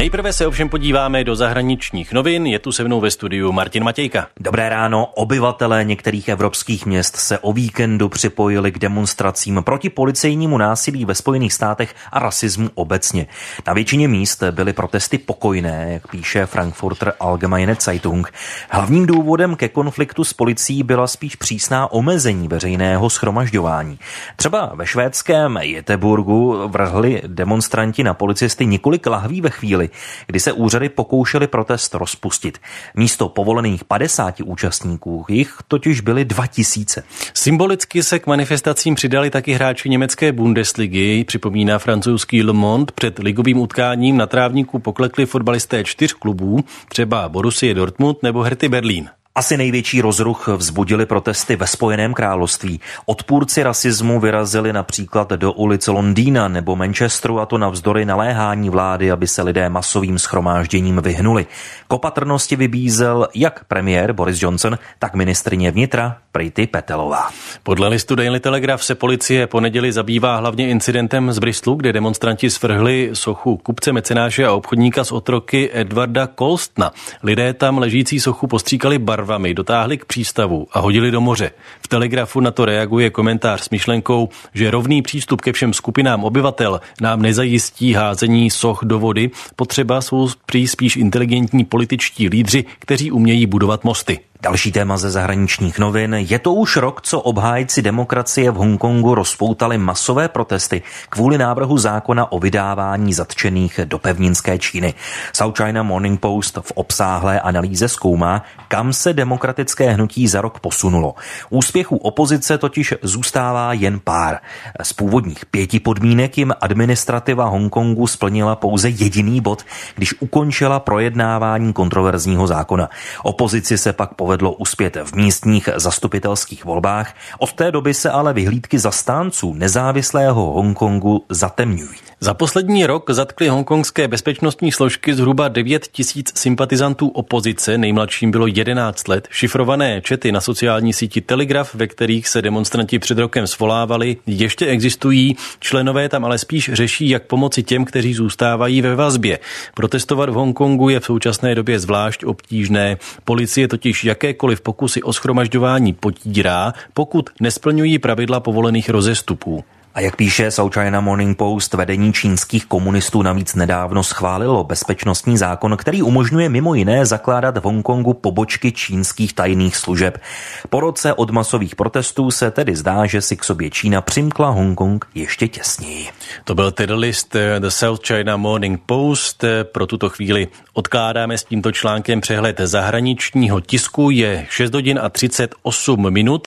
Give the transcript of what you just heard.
Nejprve se ovšem podíváme do zahraničních novin. Je tu se mnou ve studiu Martin Matějka. Dobré ráno. Obyvatelé některých evropských měst se o víkendu připojili k demonstracím proti policejnímu násilí ve Spojených státech a rasismu obecně. Na většině míst byly protesty pokojné, jak píše Frankfurter Allgemeine Zeitung. Hlavním důvodem ke konfliktu s policií byla spíš přísná omezení veřejného shromažďování. Třeba ve švédském Göteborgu vrhli demonstranti na policisty několik lahví ve chvíli, kdy se úřady pokoušely protest rozpustit. Místo povolených 50 účastníků jich totiž byly 2000. Symbolicky se k manifestacím přidali taky hráči německé Bundesligy, připomíná francouzský Le Monde. Před ligovým utkáním na trávníku poklekli fotbalisté 4 klubů, třeba Borussie Dortmund nebo Hertha Berlín. Asi největší rozruch vzbudily protesty ve Spojeném království. Odpůrci rasismu vyrazili například do ulic Londýna nebo Manchesteru, a to navzdory naléhání vlády, aby se lidé masovým shromážděním vyhnuli. K opatrnosti vybízel jak premiér Boris Johnson, tak ministryně vnitra Priti Patelová. Podle listu Daily Telegraph se policie po neděli zabývá hlavně incidentem z Bristolu, kde demonstranti svrhli sochu kupce, mecenáše a obchodníka s otroky Edwarda Colstona. Lidé tam ležící sochu postříkali barvami, dotáhli k přístavu a hodili do moře. V Telegrafu na to reaguje komentář s myšlenkou, že rovný přístup ke všem skupinám obyvatel nám nezajistí házení soch do vody. Potřeba jsou spíš inteligentní političtí lídři, kteří umějí budovat mosty. Další téma ze zahraničních novin. Je to už rok, co obhájci demokracie v Hongkongu rozpoutali masové protesty kvůli návrhu zákona o vydávání zatčených do pevninské Číny. South China Morning Post v obsáhlé analýze zkoumá, kam se demokratické hnutí za rok posunulo. Úspěchů opozice totiž zůstává jen pár. Z původních 5 podmínek jim administrativa Hongkongu splnila pouze jediný bod, když ukončila projednávání kontroverzního zákona. Opozici se pak povedlo uspět v místních zastupitelských volbách. Od té doby se ale vyhlídky zastánců nezávislého Hongkongu zatemňují. Za poslední rok zatkly hongkongské bezpečnostní složky zhruba 9 000 sympatizantů opozice, nejmladším bylo 11 let. Šifrované čety na sociální síti Telegraph, ve kterých se demonstranti před rokem svolávali, ještě existují. Členové tam ale spíš řeší, jak pomoci těm, kteří zůstávají ve vazbě. Protestovat v Hongkongu je v současné době zvlášť obtížné. Policie totiž jakékoliv pokusy o shromažďování potírá, pokud nesplňují pravidla povolených rozestupů. A jak píše South China Morning Post, vedení čínských komunistů navíc nedávno schválilo bezpečnostní zákon, který umožňuje mimo jiné zakládat v Hongkongu pobočky čínských tajných služeb. Po roce od masových protestů se tedy zdá, že si k sobě Čína přimkla Hongkong ještě těsněji. To byl tedy list The South China Morning Post. Pro tuto chvíli odkládáme s tímto článkem přehled zahraničního tisku. Je 6 hodin a 38 minut.